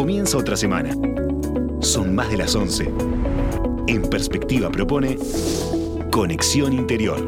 Comienza otra semana. Son más de las 11. En Perspectiva propone Conexión Interior.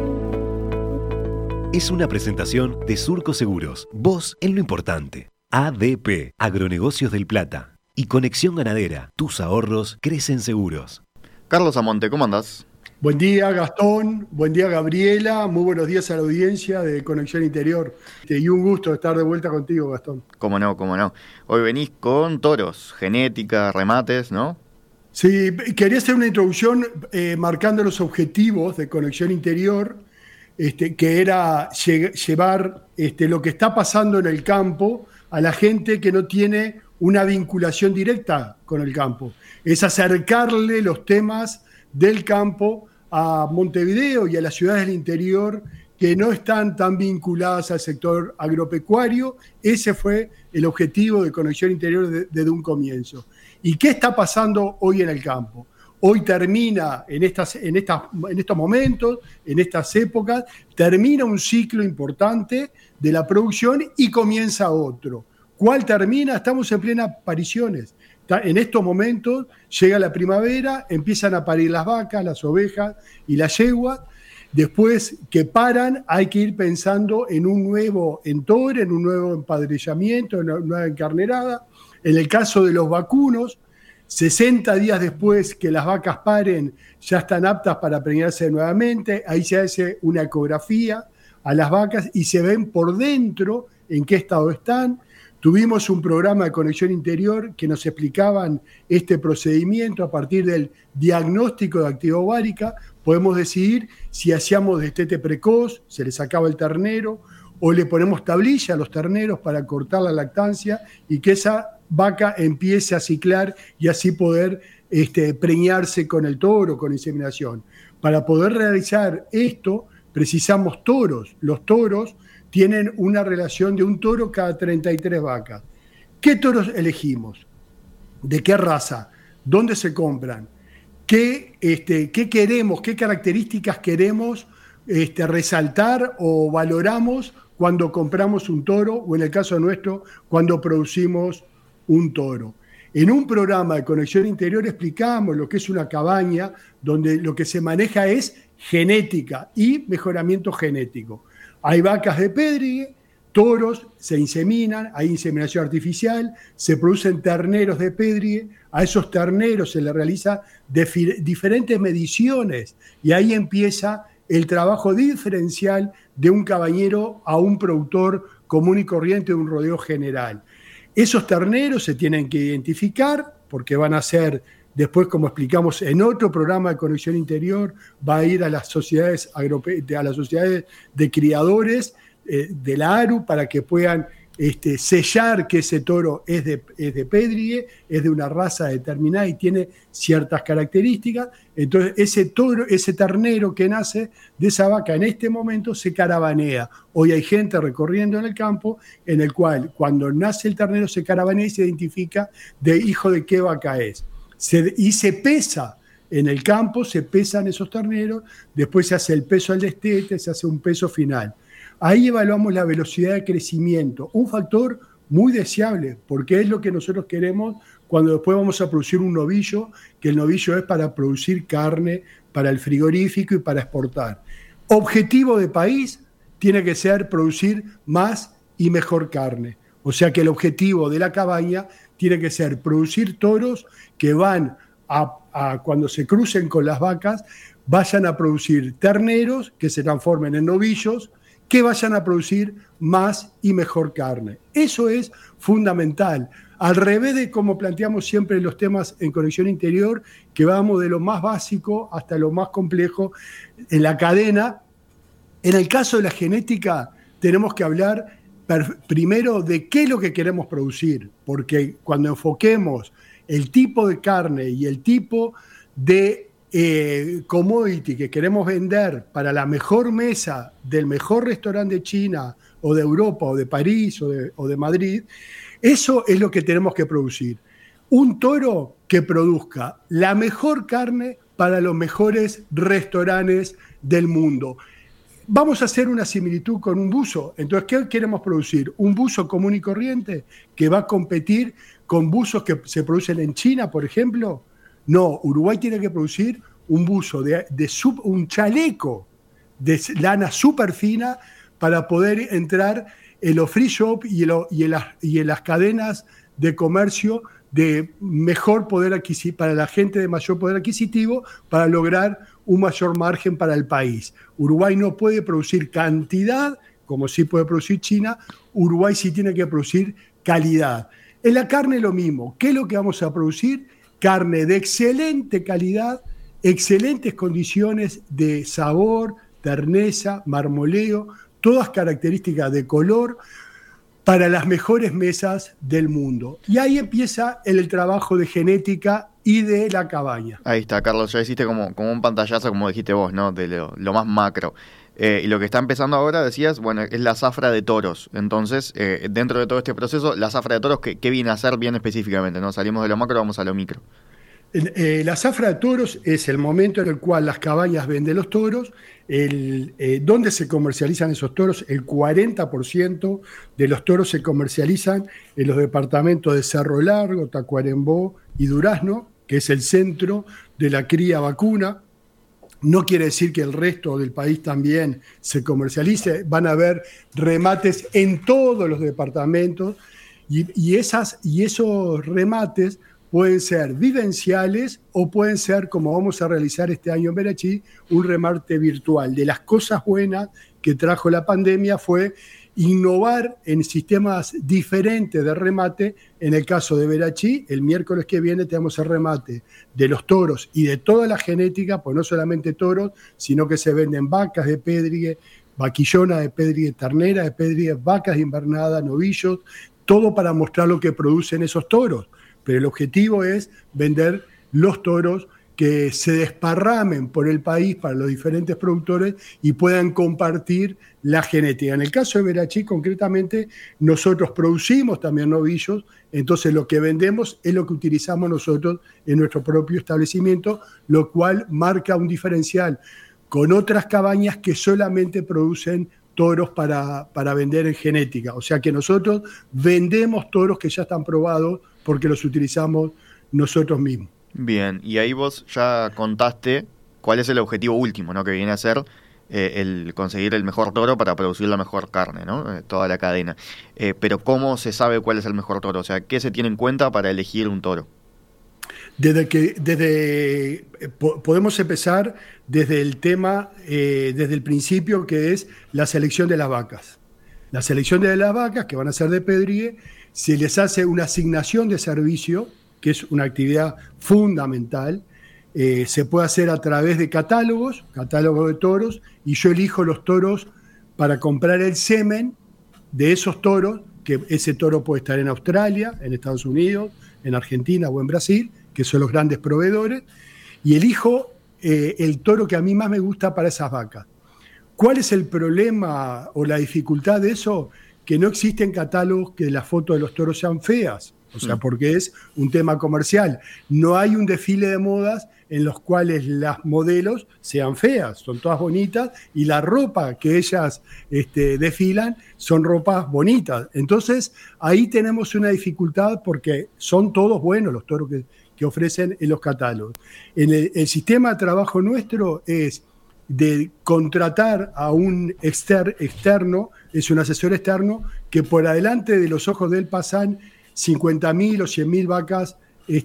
Es una presentación de Surco Seguros. Vos en lo importante. ADP, Agronegocios del Plata. Y Conexión Ganadera. Tus ahorros crecen seguros. Carlos Amonte, ¿cómo andás? Buen día, Gastón. Buen día, Gabriela. Muy buenos días a la audiencia de Conexión Interior. Y un gusto estar de vuelta contigo, Gastón. Cómo no. Hoy venís con toros, genética, remates, ¿no? Sí, quería hacer una introducción marcando los objetivos de Conexión Interior, que era llevar lo que está pasando en el campo a la gente que no tiene una vinculación directa con el campo. Es acercarle los temas del campo a Montevideo y a las ciudades del interior que no están tan vinculadas al sector agropecuario. Ese fue el objetivo de Conexión Interior desde un comienzo. ¿Y qué está pasando hoy en el campo? Hoy termina, en estos momentos, en estas épocas, termina un ciclo importante de la producción y comienza otro. ¿Cuál termina? Estamos en plenas pariciones. En estos momentos llega la primavera, empiezan a parir las vacas, las ovejas y las yeguas. Después que paran, hay que ir pensando en un nuevo entore, en un nuevo empadrillamiento, en una nueva encarnerada. En el caso de los vacunos, 60 días después que las vacas paren, ya están aptas para preñarse nuevamente. Ahí se hace una ecografía a las vacas y se ven por dentro en qué estado están. Tuvimos un programa de Conexión Interior que nos explicaban este procedimiento. A partir del diagnóstico de actividad ovárica podemos decidir si hacíamos destete precoz, se le sacaba el ternero, o le ponemos tablilla a los terneros para cortar la lactancia y que esa vaca empiece a ciclar y así poder preñarse con el toro, con inseminación. Para poder realizar esto precisamos toros. Los toros tienen una relación de un toro cada 33 vacas. ¿Qué toros elegimos? ¿De qué raza? ¿Dónde se compran? ¿Qué queremos? ¿Qué características queremos resaltar o valoramos cuando compramos un toro o en el caso nuestro, cuando producimos un toro? En un programa de Conexión Interior explicamos lo que es una cabaña donde lo que se maneja es genética y mejoramiento genético. Hay vacas de pérdide, toros, se inseminan, hay inseminación artificial, se producen terneros de pérdide, a esos terneros se les realiza diferentes mediciones y ahí empieza el trabajo diferencial de un cabañero a un productor común y corriente de un rodeo general. Esos terneros se tienen que identificar porque van a ser, después como explicamos en otro programa de Conexión Interior, va a ir a las sociedades de criadores de la ARU para que puedan sellar que ese toro es de pérdide, es de una raza determinada y tiene ciertas características. Entonces ese ternero que nace de esa vaca en este momento se caravanea. Hoy hay gente recorriendo en el campo en el cual cuando nace el ternero se caravanea y se identifica de hijo de qué vaca es. Y se pesa en el campo, se pesan esos terneros, después se hace el peso al destete, se hace un peso final. Ahí evaluamos la velocidad de crecimiento, un factor muy deseable, porque es lo que nosotros queremos cuando después vamos a producir un novillo, que el novillo es para producir carne, para el frigorífico y para exportar. Objetivo de país tiene que ser producir más y mejor carne. O sea que el objetivo de la cabaña tiene que ser producir toros que van a cuando se crucen con las vacas, vayan a producir terneros que se transformen en novillos, que vayan a producir más y mejor carne. Eso es fundamental. Al revés de como planteamos siempre los temas en Conexión Interior, que vamos de lo más básico hasta lo más complejo en la cadena. En el caso de la genética, tenemos que hablar primero de qué es lo que queremos producir, porque cuando enfoquemos el tipo de carne y el tipo de commodity que queremos vender para la mejor mesa del mejor restaurante de China o de Europa o de París o de Madrid, eso es lo que tenemos que producir. Un toro que produzca la mejor carne para los mejores restaurantes del mundo. Vamos a hacer una similitud con un buzo. Entonces, ¿qué queremos producir? ¿Un buzo común y corriente que va a competir con buzos que se producen en China, por ejemplo? No, Uruguay tiene que producir un buzo, un chaleco de lana súper fina para poder entrar en los free shop y en las cadenas de comercio de mejor poder adquisitivo, para la gente de mayor poder adquisitivo, para lograr un mayor margen para el país. Uruguay no puede producir cantidad, como sí puede producir China. Uruguay sí tiene que producir calidad. En la carne lo mismo. ¿Qué es lo que vamos a producir? Carne de excelente calidad, excelentes condiciones de sabor, terneza, marmoleo, todas características de color, para las mejores mesas del mundo. Y ahí empieza el trabajo de genética y de la cabaña. Ahí está, Carlos, ya hiciste como un pantallazo, como dijiste vos, ¿no? De lo más macro. Y lo que está empezando ahora, decías, bueno, es la zafra de toros. Entonces, dentro de todo este proceso, la zafra de toros, ¿qué viene a hacer bien específicamente? ¿No? Salimos de lo macro, vamos a lo micro. La zafra de toros es el momento en el cual las cabañas venden los toros. ¿Dónde se comercializan esos toros? El 40% de los toros se comercializan en los departamentos de Cerro Largo, Tacuarembó y Durazno, que es el centro de la cría vacuna. No quiere decir que el resto del país también se comercialice. Van a haber remates en todos los departamentos y esos remates pueden ser vivenciales o pueden ser, como vamos a realizar este año en Verachí, un remate virtual. De las cosas buenas que trajo la pandemia fue innovar en sistemas diferentes de remate. En el caso de Verachí, el miércoles que viene tenemos el remate de los toros y de toda la genética, pues no solamente toros, sino que se venden vacas de Pédrigue, vaquillona de Pédrigue, ternera de Pédrigue, vacas de invernada, novillos, todo para mostrar lo que producen esos toros. Pero el objetivo es vender los toros que se desparramen por el país para los diferentes productores y puedan compartir la genética. En el caso de Verachí, concretamente, nosotros producimos también novillos, entonces lo que vendemos es lo que utilizamos nosotros en nuestro propio establecimiento, lo cual marca un diferencial con otras cabañas que solamente producen toros para vender en genética. O sea que nosotros vendemos toros que ya están probados porque los utilizamos nosotros mismos. Bien, y ahí vos ya contaste cuál es el objetivo último, ¿no? Que viene a ser el conseguir el mejor toro para producir la mejor carne, ¿no? Toda la cadena. Pero ¿cómo se sabe cuál es el mejor toro? O sea, ¿qué se tiene en cuenta para elegir un toro? Podemos empezar desde el tema, desde el principio, que es la selección de las vacas. La selección de las vacas, que van a ser de Pédrigue, se les hace una asignación de servicio, que es una actividad fundamental. Se puede hacer a través de catálogos de toros, y yo elijo los toros para comprar el semen de esos toros, que ese toro puede estar en Australia, en Estados Unidos, en Argentina o en Brasil, que son los grandes proveedores, y elijo el toro que a mí más me gusta para esas vacas. ¿Cuál es el problema o la dificultad de eso? Que no existen catálogos que las fotos de los toros sean feas, o sea, porque es un tema comercial. No hay un desfile de modas en los cuales las modelos sean feas, son todas bonitas, y la ropa que ellas desfilan son ropas bonitas. Entonces, ahí tenemos una dificultad porque son todos buenos los toros que ofrecen en los catálogos. El sistema de trabajo nuestro es de contratar a un externo, es un asesor externo, que por adelante de los ojos de él pasan 50.000 o 100.000 vacas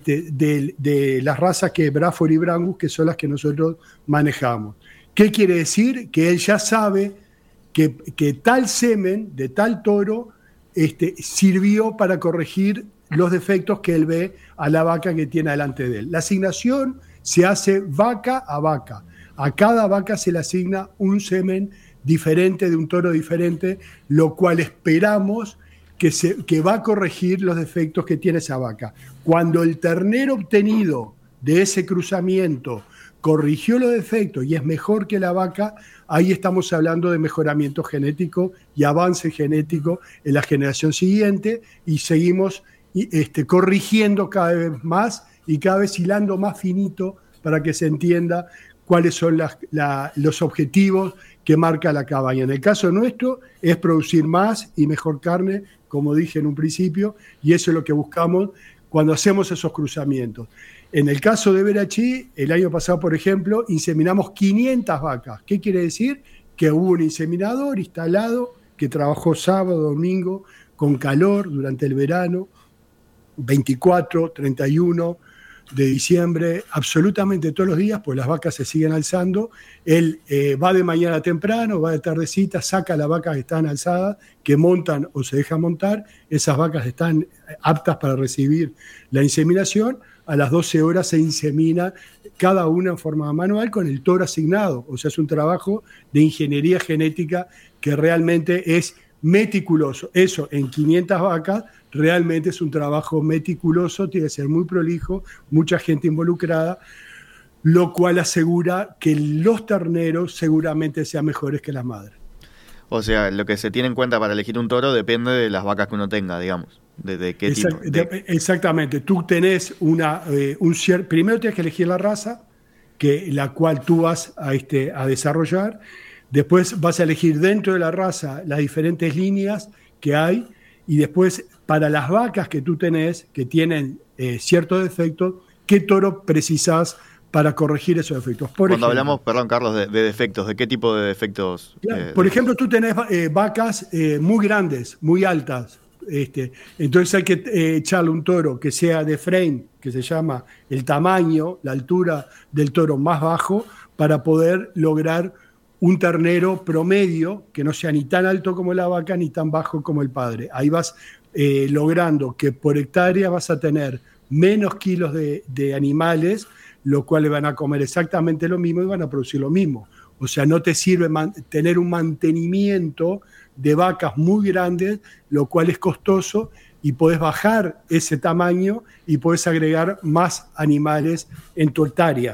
de las razas que Braford y Brangus, que son las que nosotros manejamos. ¿Qué quiere decir? Que él ya sabe que tal semen de tal toro sirvió para corregir los defectos que él ve a la vaca que tiene delante de él. La asignación se hace vaca a vaca. A cada vaca se le asigna un semen diferente de un toro diferente, lo cual esperamos que va a corregir los defectos que tiene esa vaca. Cuando el ternero obtenido de ese cruzamiento corrigió los defectos y es mejor que la vaca, ahí estamos hablando de mejoramiento genético y avance genético en la generación siguiente, y seguimos corrigiendo cada vez más y cada vez hilando más finito para que se entienda cuáles son los objetivos que marca la cabaña. En el caso nuestro es producir más y mejor carne, como dije en un principio, y eso es lo que buscamos cuando hacemos esos cruzamientos. En el caso de Verachí, el año pasado, por ejemplo, inseminamos 500 vacas. ¿Qué quiere decir? Que hubo un inseminador instalado que trabajó sábado, domingo, con calor durante el verano, 24, 31 de diciembre, absolutamente todos los días, pues las vacas se siguen alzando. Él va de mañana temprano, va de tardecita, saca las vacas que están alzadas, que montan o se dejan montar. Esas vacas están aptas para recibir la inseminación. A las 12 horas se insemina cada una en forma manual con el toro asignado. O sea, es un trabajo de ingeniería genética que realmente es meticuloso. Eso en 500 vacas realmente es un trabajo meticuloso, tiene que ser muy prolijo, mucha gente involucrada, lo cual asegura que los terneros seguramente sean mejores que las madres. O sea, lo que se tiene en cuenta para elegir un toro depende de las vacas que uno tenga, digamos. ¿De qué tipo? Exactamente. Tú tenés primero tienes que elegir la raza, la cual tú vas a desarrollar. Después vas a elegir dentro de la raza las diferentes líneas que hay. Y después, para las vacas que tú tenés, que tienen ciertos defectos, ¿qué toro precisás para corregir esos defectos? Cuando hablamos, perdón, Carlos, de defectos, ¿de qué tipo de defectos? Por ejemplo, tú tenés vacas muy grandes, muy altas. Entonces hay que echarle un toro que sea de frame, que se llama el tamaño, la altura del toro más bajo, para poder lograr un ternero promedio que no sea ni tan alto como la vaca ni tan bajo como el padre. Ahí vas logrando que por hectárea vas a tener menos kilos de animales, los cuales van a comer exactamente lo mismo y van a producir lo mismo. O sea, no te sirve tener un mantenimiento de vacas muy grandes, lo cual es costoso, y podés bajar ese tamaño y podés agregar más animales en tu hectárea.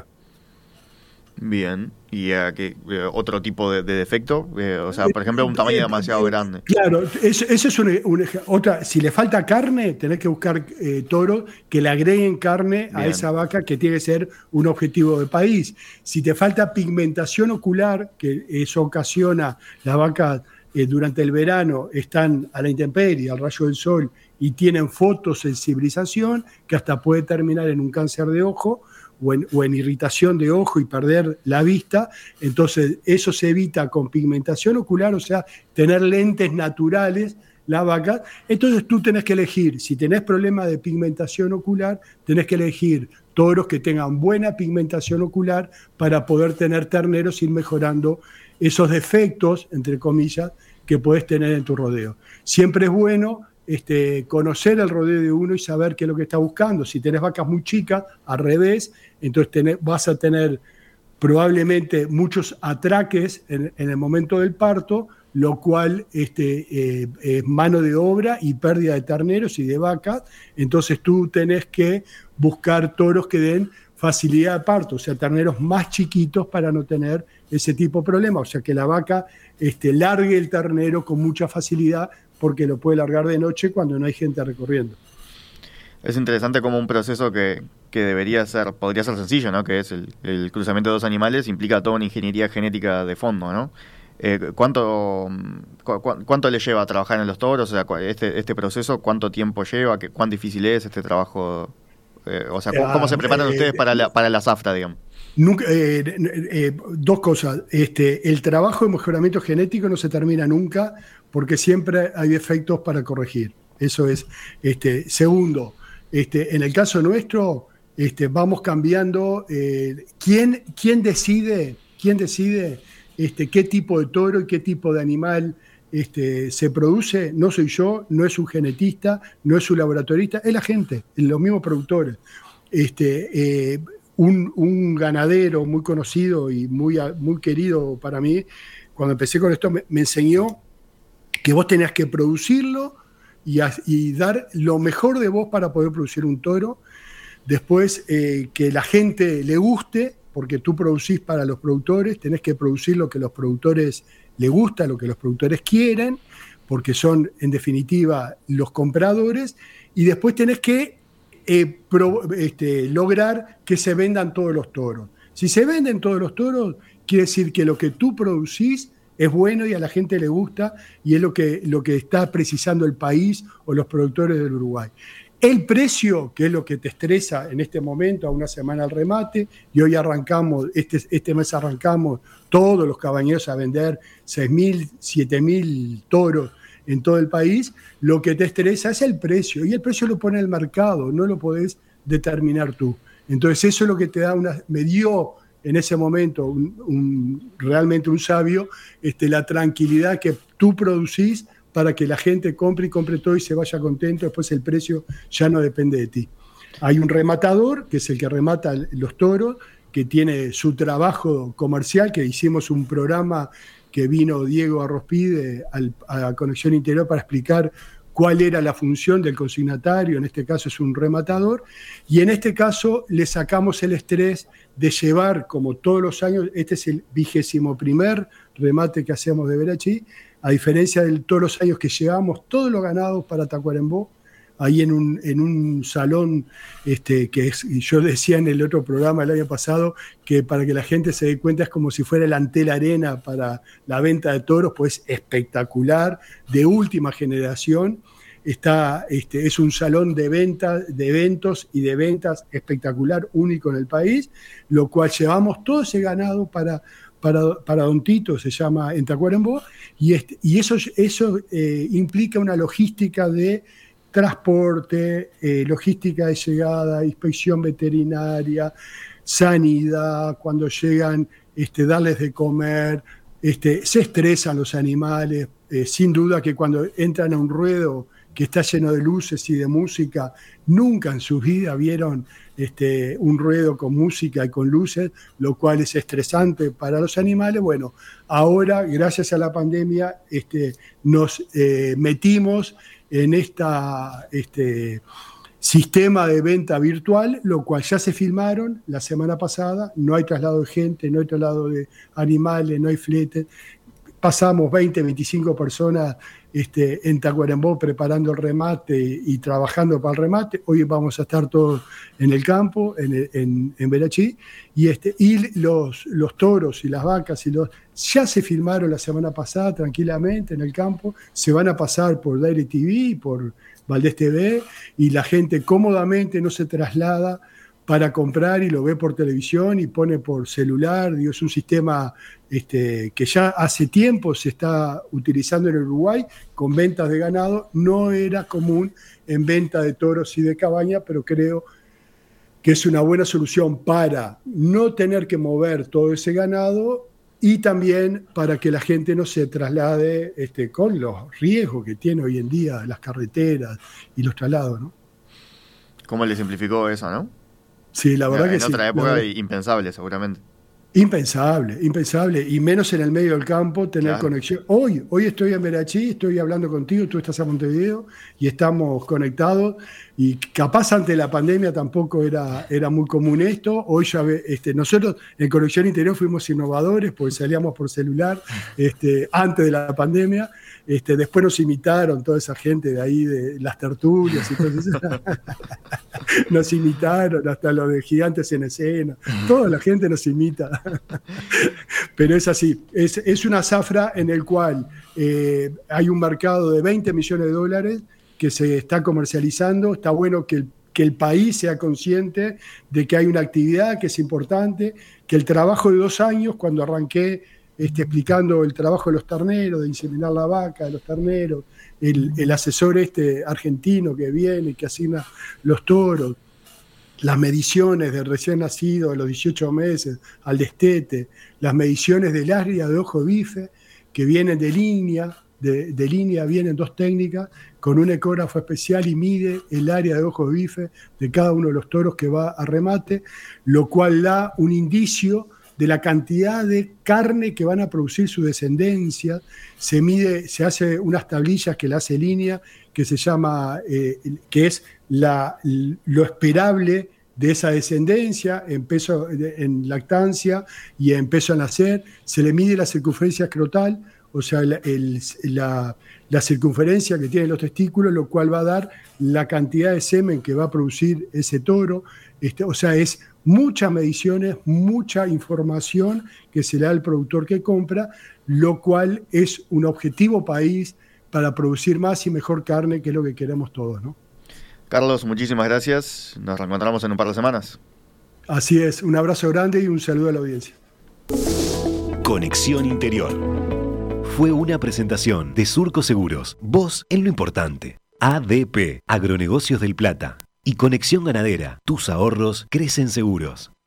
Bien, ¿y otro tipo de defecto? O sea, por ejemplo, un tamaño demasiado grande. Claro, eso es otra. Si le falta carne, tenés que buscar toros que le agreguen carne a esa vaca, que tiene que ser un objetivo de país. Si te falta pigmentación ocular, que eso ocasiona las vacas durante el verano, están a la intemperie, al rayo del sol, y tienen fotosensibilización, que hasta puede terminar en un cáncer de ojo, o en irritación de ojo y perder la vista. Entonces eso se evita con pigmentación ocular, o sea, tener lentes naturales la vaca. Entonces tú tenés que elegir, si tenés problema de pigmentación ocular, tenés que elegir toros que tengan buena pigmentación ocular para poder tener terneros, ir mejorando esos defectos, entre comillas, que podés tener en tu rodeo. Siempre es bueno conocer el rodeo de uno y saber qué es lo que está buscando. Si tenés vacas muy chicas, al revés, entonces vas a tener probablemente muchos atraques en el momento del parto, lo cual es mano de obra y pérdida de terneros y de vacas. Entonces tú tenés que buscar toros que den facilidad de parto, o sea, terneros más chiquitos para no tener ese tipo de problema. O sea, que la vaca largue el ternero con mucha facilidad, porque lo puede largar de noche cuando no hay gente recorriendo. Es interesante como un proceso que podría ser sencillo, ¿no? Que es el cruzamiento de dos animales, implica toda una ingeniería genética de fondo, ¿no? ¿Cuánto le lleva a trabajar en los toros? O sea, este proceso, ¿cuánto tiempo lleva? ¿Cuán difícil es este trabajo? O sea, ¿cómo se preparan ustedes para la zafra, digamos? Dos cosas. El trabajo de mejoramiento genético no se termina nunca, porque siempre hay efectos para corregir. Eso es. Segundo, en el caso nuestro, vamos cambiando. ¿Quién decide qué tipo de toro y qué tipo de animal se produce? No soy yo, no es un genetista, no es un laboratorista, es la gente, los mismos productores. Un ganadero muy conocido y muy querido para mí, cuando empecé con esto, me enseñó que vos tenías que producirlo y dar lo mejor de vos para poder producir un toro. Después, que la gente le guste, porque tú producís para los productores, tenés que producir lo que los productores les gusta, lo que los productores quieren, porque son, en definitiva, los compradores. Y después tenés que lograr que se vendan todos los toros. Si se venden todos los toros, quiere decir que lo que tú producís es bueno y a la gente le gusta y es lo que está precisando el país o los productores del Uruguay. El precio, que es lo que te estresa en este momento, a una semana al remate, y hoy arrancamos, este mes arrancamos todos los cabañeros a vender 6.000, 7.000 toros en todo el país, lo que te estresa es el precio, y el precio lo pone el mercado, no lo podés determinar tú. Entonces eso es lo que te da me dio en ese momento realmente un sabio, la tranquilidad que tú producís para que la gente compre todo y se vaya contento, después el precio ya no depende de ti. Hay un rematador, que es el que remata los toros, que tiene su trabajo comercial, que hicimos un programa que vino Diego Arrospide a Conexión Interior para explicar cuál era la función del consignatario, en este caso es un rematador, y en este caso le sacamos el estrés de llevar, como todos los años, este es el 21º remate que hacemos de Verachí, a diferencia de todos los años que llevamos todos los ganados para Tacuarembó, ahí en un salón que yo decía en el otro programa el año pasado, que para que la gente se dé cuenta es como si fuera el Antel Arena para la venta de toros, pues espectacular, de última generación. Es un salón de eventos y de ventas espectacular, único en el país, lo cual llevamos todo ese ganado para Don Tito, se llama en Tacuarembó, y eso implica una logística de transporte, logística de llegada, inspección veterinaria, sanidad, cuando llegan, darles de comer, se estresan los animales, sin duda que cuando entran a un ruedo que está lleno de luces y de música, nunca en su vida vieron un ruedo con música y con luces, lo cual es estresante para los animales. Bueno, ahora, gracias a la pandemia, nos metimos en sistema de venta virtual, lo cual ya se filmaron la semana pasada, no hay traslado de gente, no hay traslado de animales, no hay flete. Pasamos 20, 25 personas en Tacuarembó preparando el remate y trabajando para el remate. Hoy vamos a estar todos en el campo, en Verachí, y los toros y las vacas ya se filmaron la semana pasada tranquilamente en el campo, se van a pasar por DirecTV, por Valdés TV, y la gente cómodamente no se traslada para comprar y lo ve por televisión y pone por celular. Es un sistema que ya hace tiempo se está utilizando en Uruguay con ventas de ganado. No era común en venta de toros y de cabaña, pero creo que es una buena solución para no tener que mover todo ese ganado y también para que la gente no se traslade con los riesgos que tiene hoy en día las carreteras y los traslados, ¿no? ¿Cómo le simplificó eso, no? Sí, la verdad que sí. En otra época impensable, seguramente. Impensable, y menos en el medio del campo tener conexión. Hoy estoy en Verachí, estoy hablando contigo, tú estás en Montevideo y estamos conectados, y capaz antes de la pandemia tampoco era muy común esto. Hoy ya nosotros en Conexión Interior fuimos innovadores porque salíamos por celular antes de la pandemia. Después nos imitaron toda esa gente de ahí, de las tertulias y todo eso. Nos imitaron, hasta los de Gigantes en Escena. Toda la gente nos imita. Pero es así. Es una zafra en el cual hay un mercado de 20 millones de dólares que se está comercializando. Está bueno que el país sea consciente de que hay una actividad que es importante, que el trabajo de 2 años, cuando arranqué explicando el trabajo de los terneros, de inseminar la vaca, de los terneros, el asesor argentino que viene, que asigna los toros, las mediciones del recién nacido de los 18 meses al destete, las mediciones del área de ojo de bife, que vienen de línea, de línea vienen 2 técnicas, con un ecógrafo especial y mide el área de ojo de bife de cada uno de los toros que va a remate, lo cual da un indicio de la cantidad de carne que van a producir su descendencia. Se hace unas tablillas que la hace línea, que se llama, que es lo esperable de esa descendencia en peso en lactancia y en peso al nacer. Se le mide la circunferencia escrotal, o sea, la circunferencia que tienen los testículos, lo cual va a dar la cantidad de semen que va a producir ese toro. O sea, es muchas mediciones, mucha información que se le da al productor que compra, lo cual es un objetivo país para producir más y mejor carne, que es lo que queremos todos, ¿no? Carlos, muchísimas gracias. Nos reencontramos en un par de semanas. Así es, un abrazo grande y un saludo a la audiencia. Conexión Interior. Fue una presentación de Surco Seguros, vos en lo importante. ADP, Agronegocios del Plata. Y Conexión Ganadera, tus ahorros crecen seguros.